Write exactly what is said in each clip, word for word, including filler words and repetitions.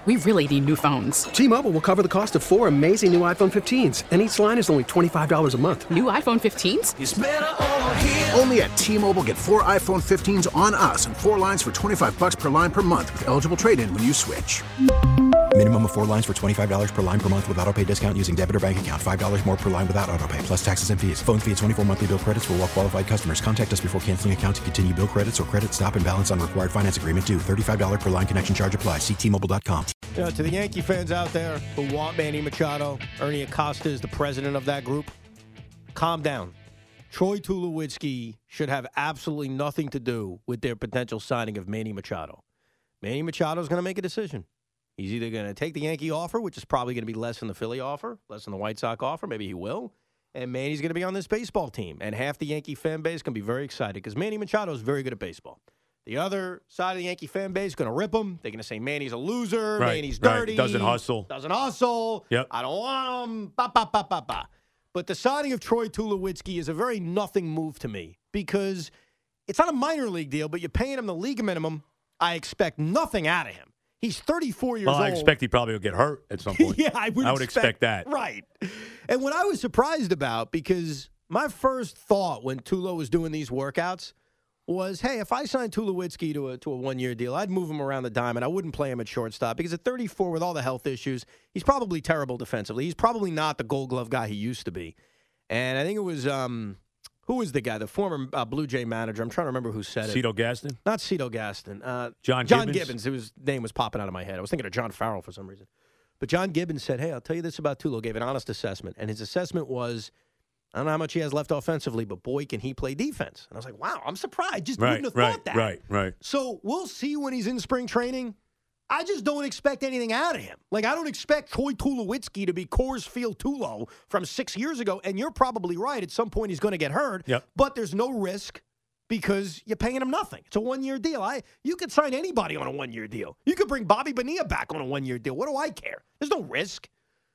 we really need new phones. T-Mobile will cover the cost of four amazing new iPhone fifteens, and each line is only twenty-five dollars a month. New iPhone fifteens? It's better over here. Only at T-Mobile, get four iPhone fifteens on us and four lines for twenty-five dollars per line per month with eligible trade-in when you switch. Minimum of four lines for twenty-five dollars per line per month with autopay discount using debit or bank account. five dollars more per line without autopay, plus taxes and fees. Phone fee at twenty-four monthly bill credits for well-qualified customers. Contact us before canceling account to continue bill credits or credit stop and balance on required finance agreement due. thirty-five dollars per line connection charge applies. See T Mobile dot com. You know, to the Yankee fans out there who want Manny Machado, Ernie Acosta is the president of that group. Calm down. Troy Tulowitzki should have absolutely nothing to do with their potential signing of Manny Machado. Manny Machado is going to make a decision. He's either going to take the Yankee offer, which is probably going to be less than the Philly offer, less than the White Sox offer. Maybe he will. And Manny's going to be on this baseball team. And half the Yankee fan base can be very excited because Manny Machado is very good at baseball. The other side of the Yankee fan base is going to rip him. They're going to say Manny's a loser. Right, Manny's right. dirty. Doesn't hustle. Doesn't hustle. Yep. I don't want him. Ba, ba, ba, ba, ba. But the signing of Troy Tulowitzki is a very nothing move to me because it's not a minor league deal, but you're paying him the league minimum. I expect nothing out of him. He's thirty-four years well, old. I expect he probably will get hurt at some point. yeah, I would, I would expect, expect that. Right. And what I was surprised about, because my first thought when Tulo was doing these workouts was, hey, if I signed Tulowitzki to a to a one-year deal, I'd move him around the diamond. I wouldn't play him at shortstop because at thirty-four, with all the health issues, he's probably terrible defensively. He's probably not the Gold Glove guy he used to be. And I think it was um, who was the guy, the former uh, Blue Jay manager? I'm trying to remember who said it. Cito Gaston? Not Cito Gaston. Uh, John John Gibbons? Gibbons. His name was popping out of my head. I was thinking of John Farrell for some reason. But John Gibbons said, hey, I'll tell you this about Tulo. Gave an honest assessment. And his assessment was, I don't know how much he has left offensively, but boy, can he play defense. And I was like, wow, I'm surprised. Just Right, wouldn't have right, thought that. right, right. So we'll see when he's in spring training. I just don't expect anything out of him. Like, I don't expect Troy Tulowitzki to be Coors Field Tulo from six years ago. And you're probably right. At some point, he's going to get hurt. Yep. But there's no risk because you're paying him nothing. It's a one-year deal. I You could sign anybody on a one-year deal. You could bring Bobby Bonilla back on a one-year deal. What do I care? There's no risk.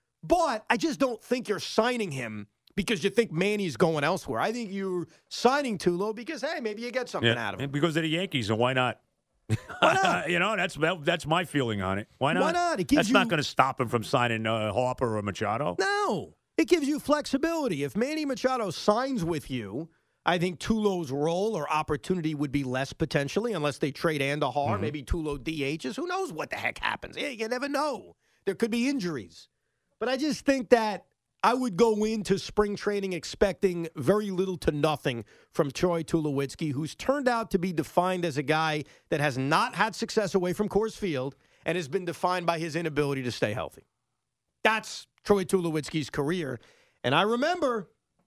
But I just don't think you're signing him because you think Manny's going elsewhere. I think you're signing Tulo because, hey, maybe you get something Yeah, out of him. and because of the Yankees, and why not? Why not? you know, that's that, that's my feeling on it. Why not? Why not? It gives that's you- not going to stop him from signing uh, Harper or Machado. No. It gives you flexibility. If Manny Machado signs with you, I think Tulo's role or opportunity would be less potentially, unless they trade Andahar. Mm-hmm. Maybe Tulo D Hs. Who knows what the heck happens? Yeah, you never know. There could be injuries. But I just think that I would go into spring training expecting very little to nothing from Troy Tulowitzki, who's turned out to be defined as a guy that has not had success away from Coors Field and has been defined by his inability to stay healthy. That's Troy Tulowitzki's career. And I remember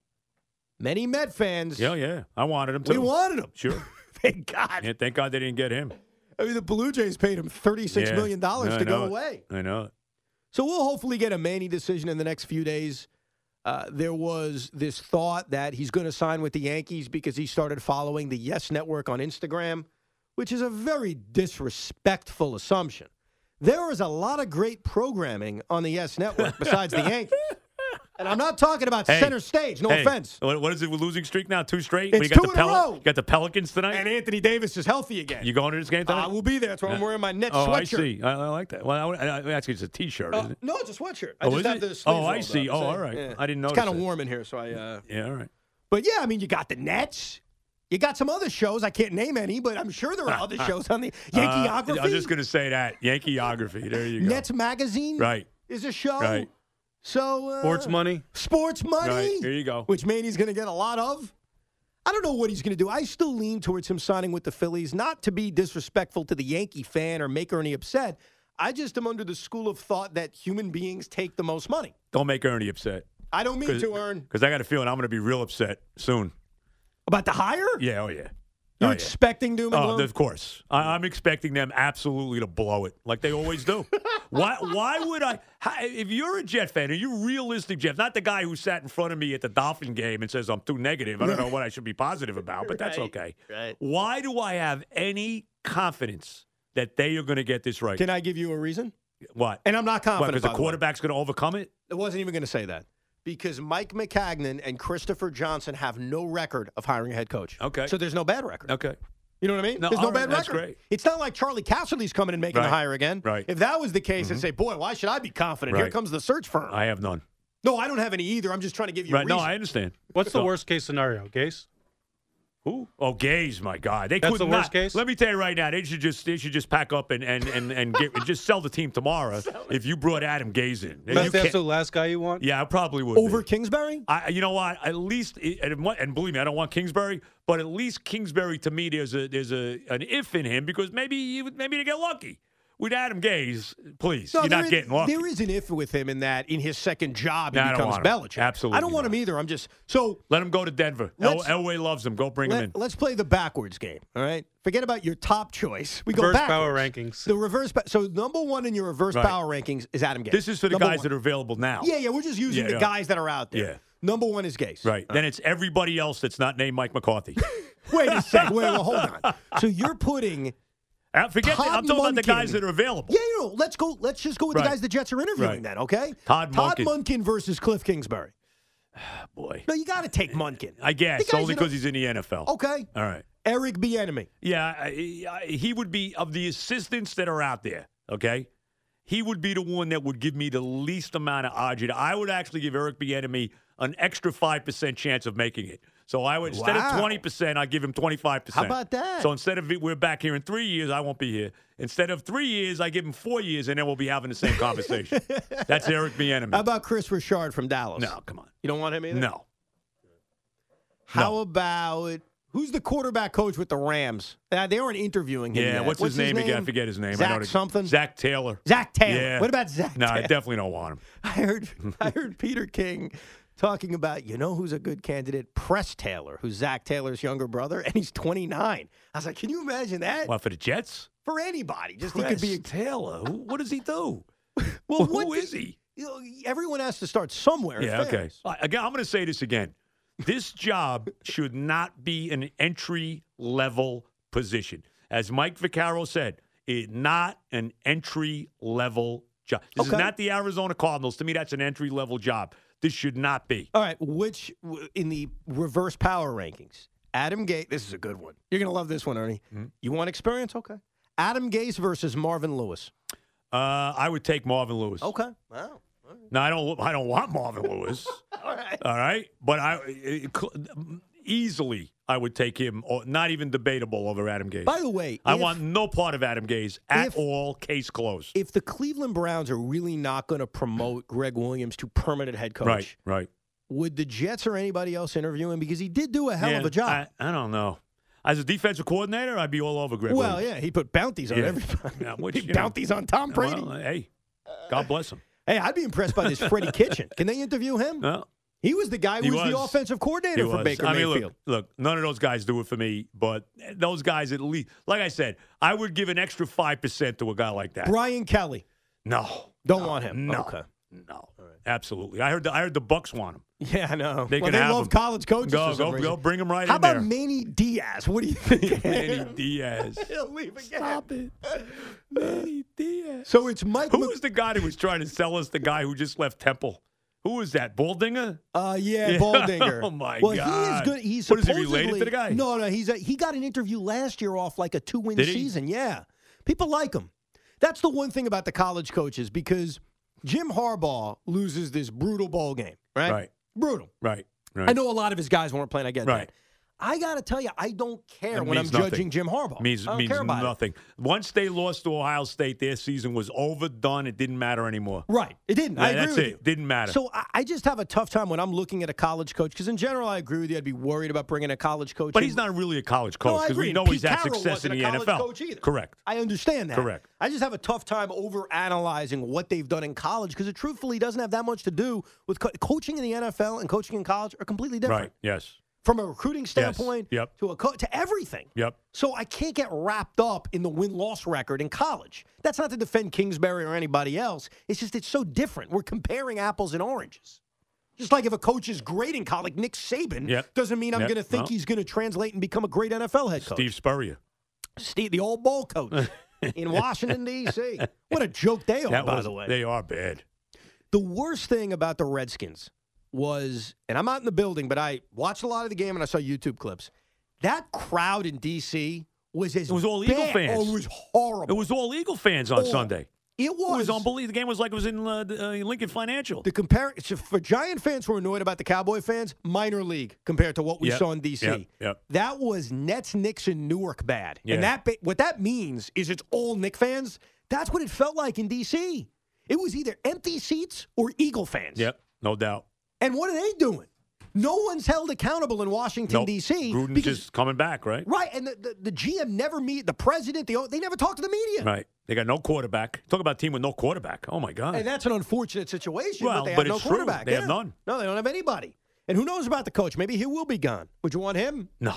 many Met fans. Yeah, yeah. I wanted him to. We wanted him. Sure. Thank God. Yeah, thank God they didn't get him. I mean, the Blue Jays paid him thirty-six Yeah. million dollars No, I to go know it. away. I know it. So we'll hopefully get a Manny decision in the next few days. Uh, there was this thought that he's going to sign with the Yankees because he started following the Yes Network on Instagram, which is a very disrespectful assumption. There is a lot of great programming on the Yes Network besides the Yankees. And I'm not talking about Hey, center stage. No hey, offense. What what is it? We're losing streak now? Two straight? It's We got two the in a row. You got the Pelicans tonight? And Anthony Davis is healthy again. You going to this game tonight? I will be there. That's why I'm Yeah. wearing my Nets oh, sweatshirt. I see. I, I like that. Well, I, I, actually, it's a T-shirt, Uh, isn't it? no, it's a sweatshirt. I Oh, just is have it? the sleeves Oh, I rolled see. up. Oh, So, all right. yeah. I didn't It's notice kind of it. warm in here, so I. Uh... Yeah, all right. But yeah, I mean, you got the Nets. You got some other shows. I can't name any, but I'm sure there are other shows on the Yankeeography. Uh, I was just going to say that. Yankeeography. There you go. Nets Magazine Right. is a show. Right. So uh, Sports money. Sports money. Right. Here you go. Which Manny's going to get a lot of. I don't know what he's going to do. I still lean towards him signing with the Phillies, not to be disrespectful to the Yankee fan or make Ernie upset. I just am under the school of thought that human beings take the most money. Don't make Ernie upset. I don't mean to, Ern. Because I got a feeling I'm going to be real upset soon. About the hire? Yeah, oh, yeah. You're Oh, yeah. expecting doom and Oh, gloom? of course. I, I'm expecting them absolutely to blow it, like they always do. why Why would I? How, if you're a Jet fan, are you realistic, Jeff? Not the guy who sat in front of me at the Dolphin game and says I'm too negative. I don't know what I should be positive about, but that's Right, okay. right. Why do I have any confidence that they are going to get this right? Can I give you a reason? What? And I'm not confident. Because by the the way. quarterback's going to overcome it? I wasn't even going to say that. Because Mike McCagnon and Christopher Johnson have no record of hiring a head coach. Okay. So there's no bad record. Okay. You know what I mean? No, There's no all right, bad that's record. great. It's not like Charlie Casserly's coming and making Right. the hire again. Right. If that was the case, Mm-hmm. I'd say, boy, why should I be confident? Here Right. comes the search firm. I have none. no, I don't have any either. I'm just trying to give you a Right? No, reason. I understand. What's So- the worst case scenario? Gase? Who? Oh, gays, my God. They That's could the not, worst case? Let me tell you right now, they should just they should just pack up and and and, and get and just sell the team tomorrow if you brought Adam Gaze in. You That's, that's can't- the last guy you want? yeah, I probably would. Over be. Kingsbury? I, you know what? At least, and, and believe me, I don't want Kingsbury, but at least Kingsbury to me, there's a there's a an if in him because maybe he would- maybe to get lucky with Adam Gaze. Please, No, you're there not is- getting lucky. There is an if with him in that in his second job he No, I don't becomes want him. Belichick. Absolutely I don't want him not. either. I'm just so Let him go to Denver. El, Let's- Elway loves him. Go bring him in. let, let's play the backwards game. All right, forget about your top choice. We go Reverse backwards. power rankings. The reverse. Pa- so number one in your reverse Right. power rankings is Adam Gase. This is for the Number guys one. that are available now. Yeah, yeah. We're just using Yeah, the yeah. guys that are out there. Yeah. Number one is Gase. Right. Then it's everybody else that's not named Mike McCarthy. Wait a second. Wait, well, hold on. So you're putting. Uh, Forget that. Todd I'm talking about the Monken. guys that are available. Yeah, you know, let's go. Let's just go with Right. the guys the Jets are interviewing Right. then. Okay. Todd Todd Monken. Monken versus Cliff Kingsbury. Boy. No, you got to take Monken. I guess, The guys only that because are- he's in the N F L. Okay. All right. Eric Bieniemy. Yeah, I- I- he would be, of the assistants that are out there, okay, he would be the one that would give me the least amount of odds. I would actually give Eric Bieniemy an extra five percent chance of making it. So I would, instead Wow. of twenty percent, I'd give him twenty-five percent. How about that? So instead of it, we're back here in three years, I won't be here. Instead of three years, I give him four years, and then we'll be having the same conversation. That's Eric Bieniemy. How about Chris Richard from Dallas? No, come on. You don't want him either? No. How No. about who's the quarterback coach with the Rams? Uh, they weren't interviewing him Yeah, yet. what's, his, name again? I forget his name. I Zach know the- something? Zach Taylor. Zach Taylor. Yeah. What about Zach No, I Taylor? definitely don't want him. I heard I heard Peter King talking about, you know who's a good candidate? Press Taylor, who's Zach Taylor's younger brother, and he's twenty-nine. I was like, can you imagine that? What, for the Jets? For anybody. Just Press he could be Taylor. Who, what does he do? well, Who what is did- he? You know, everyone has to start somewhere. in Yeah, okay. fairness. Uh, Again, I'm going to say this again. This job should not be an entry level position. As Mike Vaccaro said, it's not an entry level job. This Okay. is not the Arizona Cardinals. To me, that's an entry level job. This should not be. All right, which w- in the reverse power rankings, Adam Gase. This is a good one. You're gonna love this one, Ernie. Mm-hmm. You want experience? Okay. Adam Gase versus Marvin Lewis. Uh, I would take Marvin Lewis. Okay. Wow. No, I don't. I don't want Marvin Lewis. All right. All right, but I it, easily I would take him. Or not even debatable over Adam Gase. By the way, I if- want no part of Adam Gase at if- all. Case closed. If the Cleveland Browns are really not going to promote Greg Williams to permanent head coach, right, right. would the Jets or anybody else interview him? Because he did do a hell Yeah, of a job. I, I don't know. As a defensive coordinator, I'd be all over Greg. well, Williams. yeah, he put bounties on Yeah. everybody. Yeah, which, he you know, bounties on Tom Brady. Well, hey, God bless him. hey, I'd be impressed by this Freddie Kitchen. Can they interview him? No, He was the guy who He was, the was. offensive coordinator he for was. Baker I mean, Mayfield. look, look, none of those guys do it for me, but those guys at least, like I said, I would give an extra five percent to a guy like that. Brian Kelly. No, Don't no, want him. No, Okay. no, absolutely. I heard the I heard the Bucks want him. Yeah, I know. They well, can they have love him. college coaches. Go, for some go, reason. go! Bring him right How in about there. Manny Diaz? What do you think? Manny Diaz. He'll leave again. Stop it, Manny Diaz. So it's Mike. Who Mc- was the guy that was trying to sell us? The guy who just left Temple. Who was that? Baldinger? Uh, yeah, Yeah. Baldinger. Oh, my well, God. he is good. He's What, is he supposedly related to the guy? No, no. He's a, he got an interview last year off like a two-win Did he? season. Yeah, people like him. That's the one thing about the college coaches because Jim Harbaugh loses this brutal bowl game, right? Right. Brutal. Right. Right. I know a lot of his guys weren't playing. I get Right. that. I got to tell you, I don't care It when I'm means nothing. judging Jim Harbaugh. Means I don't means care about it. nothing. Once they lost to Ohio State, their season was overdone. It didn't matter anymore. Right. It didn't. I Yeah, agree that's with it. you. Didn't matter. So I, I just have a tough time when I'm looking at a college coach because in general I agree with you. I'd be worried about bringing a college coach. But in. he's not really a college No, coach I because agree. we know Pete he's had Carroll success in wasn't the a N F college L. coach either. Correct. I understand that. Correct. I just have a tough time over analyzing what they've done in college because it truthfully doesn't have that much to do with co- coaching in the N F L and coaching in college are completely different. Right. Yes. From a recruiting standpoint Yep. to a co- to everything. Yep. So I can't get wrapped up in the win-loss record in college. That's not to defend Kingsbury or anybody else. It's just it's so different. We're comparing apples and oranges. Just like if a coach is great in college, like Nick Saban, Yep. doesn't mean I'm Yep. going to think No. he's going to translate and become a great N F L head coach. Steve Spurrier. Steve, the old ball coach in Washington, D C What a joke they are, That by was, the way. They are bad. The worst thing about the Redskins was, and I'm not in the building, but I watched a lot of the game and I saw YouTube clips. That crowd in D C was as It was all bad. Eagle fans. Oh, it was horrible. It was all Eagle fans on Oh, Sunday. It was. It was unbelievable. The game was like it was in uh, uh, Lincoln Financial. The compare for Giant fans who are annoyed about the Cowboy fans, minor league compared to what we Yep, saw in D C. yep, yep. That was Nets, Knicks, and Newark bad. Yeah. And that ba- what that means is it's all Knick fans. That's what it felt like in D C. It was either empty seats or Eagle fans. Yep, no doubt. And what are they doing? No one's held accountable in Washington, Nope. D C. Gruden's because, just coming back, right? right, and the, the, the G M never meet, the president, the, they never talk to the media. Right. They got no quarterback. Talk about a team with no quarterback. Oh, my God. And that's an unfortunate situation, Well, but they but have no it's true. quarterback. They have Yeah. none. No, they don't have anybody. And who knows about the coach? Maybe he will be gone. Would you want him? No.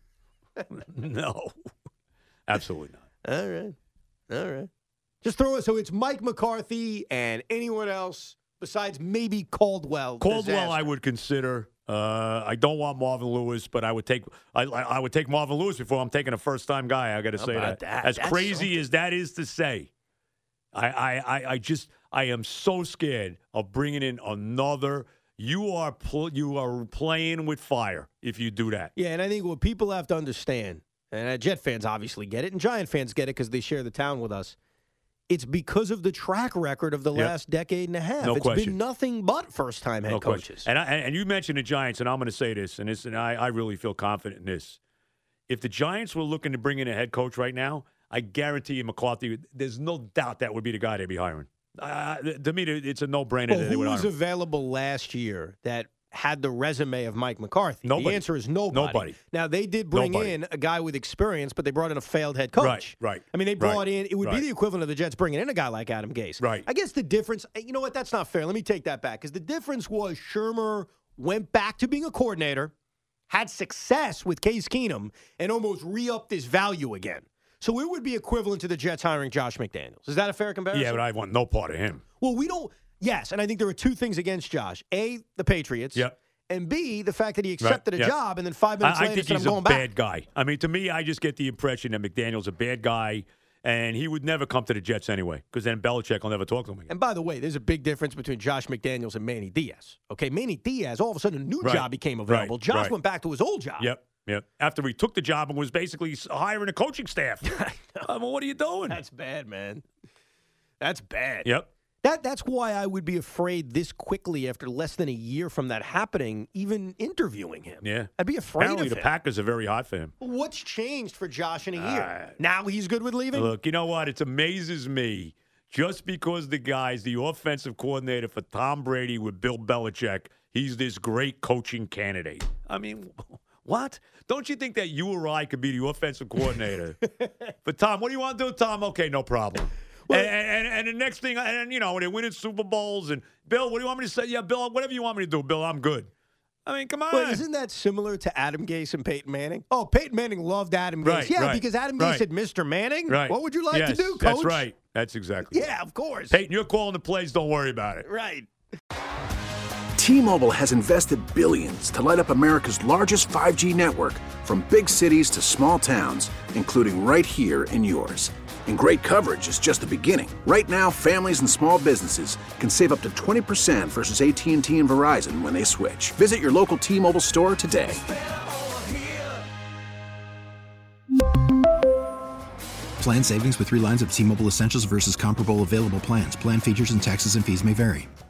No. Absolutely not. All right. All right. Just throw it. So it's Mike McCarthy and anyone else besides maybe Caldwell. Caldwell, Disaster. I would consider. Uh, I don't want Marvin Lewis, but I would take I, I I would take Marvin Lewis before I'm taking a first time guy. I got to say about that. that? As That's crazy something. as that is to say, I, I I I just I am so scared of bringing in another. You are pl- you are playing with fire if you do that. Yeah, and I think what people have to understand, and uh, Jet fans obviously get it, and Giant fans get it because they share the town with us. It's because of the track record of the Yep. last decade and a half. No It's question. been nothing but first-time head No coaches. question. And I, and you mentioned the Giants, and I'm going to say this, and this, and I, I really feel confident in this. If the Giants were looking to bring in a head coach right now, I guarantee you McCarthy, there's no doubt that would be the guy they'd be hiring. Uh, to me, it's a no-brainer Well, that they who would was hire him. available last year that had the resume of Mike McCarthy? Nobody. The answer is nobody. Nobody. Now, they did bring Nobody. in a guy with experience, but they brought in a failed head coach. Right, right, I mean, they brought right, in, it would right. be the equivalent of the Jets bringing in a guy like Adam Gase. Right. I guess the difference, you know what, that's not fair. Let me take that back, because the difference was Shermer went back to being a coordinator, had success with Case Keenum, and almost re-upped his value again. So it would be equivalent to the Jets hiring Josh McDaniels. Is that a fair comparison? Yeah, but I want no part of him. Well, we don't. Yes, and I think there are two things against Josh: A, the Patriots. Yep. And B, the fact that he accepted Right, a yep. job and then five minutes I, I later think said, he's I'm a going bad back. guy. I mean, to me, I just get the impression that McDaniel's a bad guy, and he would never come to the Jets anyway, because then Belichick will never talk to him again. And by the way, there's a big difference between Josh McDaniels and Manny Diaz. Okay, Manny Diaz, all of a sudden, a new Right, job became available. right, Josh right. went back to his old job. Yep, yep. After he took the job and was basically hiring a coaching staff. I mean, what are you doing? That's bad, man. That's bad. Yep. That That's why I would be afraid this quickly after less than a year from that happening, even interviewing him. Yeah. I'd be afraid Apparently, of the him. Packers are very hot for him. What's changed for Josh in a year? Uh, now he's good with leaving? Look, you know what? It amazes me just because the guy's the offensive coordinator for Tom Brady with Bill Belichick. He's this great coaching candidate. I mean, what? Don't you think that you or I could be the offensive coordinator? But Tom, what do you want to do, Tom? Okay, no problem. Well, and, and, and the next thing, and you know, they're winning Super Bowls. And Bill, what do you want me to say? Yeah, Bill, whatever you want me to do, Bill, I'm good. I mean, come on. Well, isn't that similar to Adam Gase and Peyton Manning? Oh, Peyton Manning loved Adam Gase. Right, yeah, right, because Adam Gase right. said, Mister Manning, Right. what would you like yes, to do, coach? That's right. That's exactly Yeah, right. of course. Peyton, you're calling the plays. Don't worry about it. Right. T-Mobile has invested billions to light up America's largest five G network, from big cities to small towns, including right here in yours. And great coverage is just the beginning. Right now, families and small businesses can save up to twenty percent versus A T and T and Verizon when they switch. Visit your local T-Mobile store today. Plan savings with three lines of T-Mobile Essentials versus comparable available plans. Plan features and taxes and fees may vary.